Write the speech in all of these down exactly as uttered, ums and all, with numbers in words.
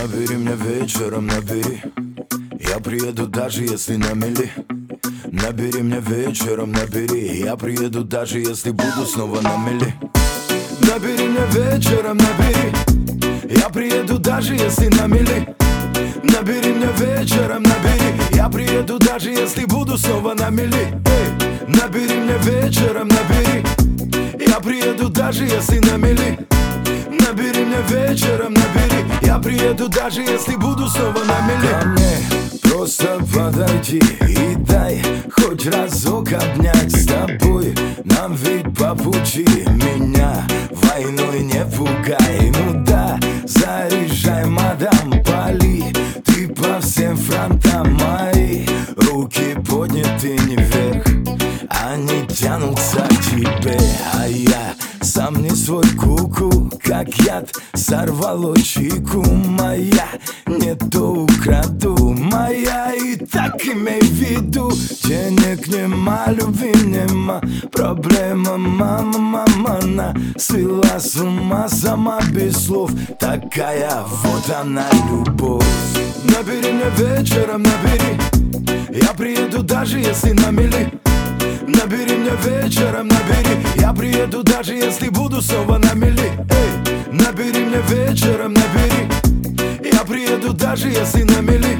Набери меня вечером, набери. Я приеду даже если на мели. Набери меня вечером, набери. Я приеду даже если буду снова на мели. Набери меня вечером, набери. Я приеду даже если на мели. Набери меня вечером, набери. Я приеду даже если буду снова на мели. Эй, набери меня вечером, набери. Я приеду даже если на мели. Набери меня вечером, набери. Я приеду даже если буду снова на мели. Ко мне просто подойди и дай хоть разок обнять. С тобой нам ведь по пути. Меня войной не пугай. Ну да, заряжай, мадам, пали. Ты по всем фронтам, мои руки подняты не вверх. Они тянутся к тебе, а я сам не свой, куку, как яд сорвало чику. Моя не то украду, моя и так имей в виду. Денег нема, любви нема, проблема, мама, мама. Она свела с ума сама без слов. Такая вот она любовь. Набери меня вечером, набери. Я приеду даже если на мели. Набери меня вечером, набери. Я приеду даже если буду снова на мели. Эй, набери меня вечером, набери. Я приеду даже если на мели.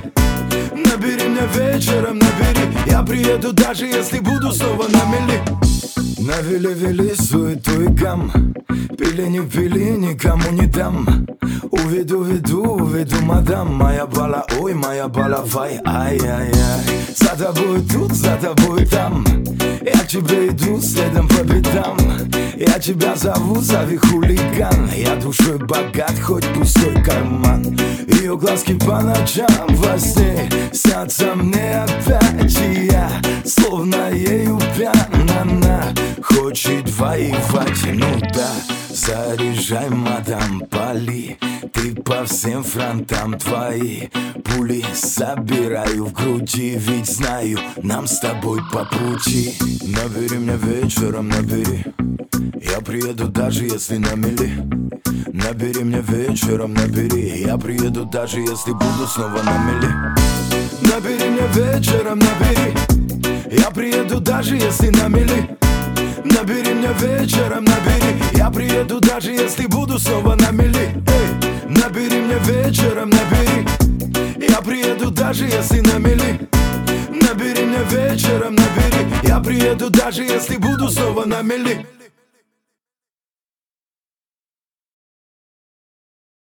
Набери меня вечером, набери. Я приеду даже если буду снова на мели. Навели, вели суету и гам. Пили, не пили, никому не дам. Уведу, веду, уведу, мадам. Моя бала, ой, моя балавай. Ай-яй-яй. За тобой тут, за тобой там. Я к тебе иду следом по пятам. Я тебя зову, зови хулиган. Я душой богат, хоть пустой карман. Ее глазки по ночам во сне снятся мне опять. И я словно ею пьян. Она хочет воевать, ну да. Заряжай, мадам, пали. Ты по всем фронтам, твои пули собираю в груди. Ведь знаю, нам с тобой по пути. Набери меня вечером, набери. Я приеду даже если на мели. Набери меня вечером, набери. Я приеду даже если буду снова на мели. Набери меня вечером, набери. Я приеду даже если на мели. Набери меня вечером, набери. Я приеду даже если буду снова на мели. Эй, набери меня вечером, набери. Я приеду даже если на мели. Набери меня вечером, набери. Я приеду даже если буду снова на мели.